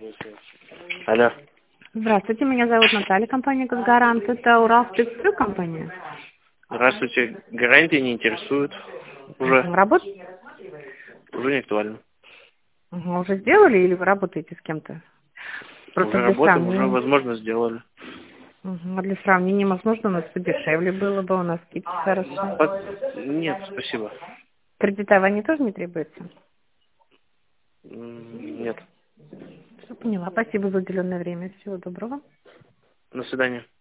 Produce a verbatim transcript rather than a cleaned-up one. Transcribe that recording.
Алло. Здравствуйте, меня зовут Наталья, компания «Газгарант». Это Уралспецстрой компания? Здравствуйте. Гарантии не интересуют. Уже. Работ... Уже не актуально. Мгм. Уже сделали или вы работаете с кем-то? Просто Уже для работаем, уже, сравнения. возможно, сделали. Мгм. А для сравнения, возможно, у нас подешевле было бы, у нас скидки хорошие. Под- Нет, спасибо. Кредитование тоже не требуется? М, Нет. Все поняла. Спасибо за уделенное время. Всего доброго. До свидания.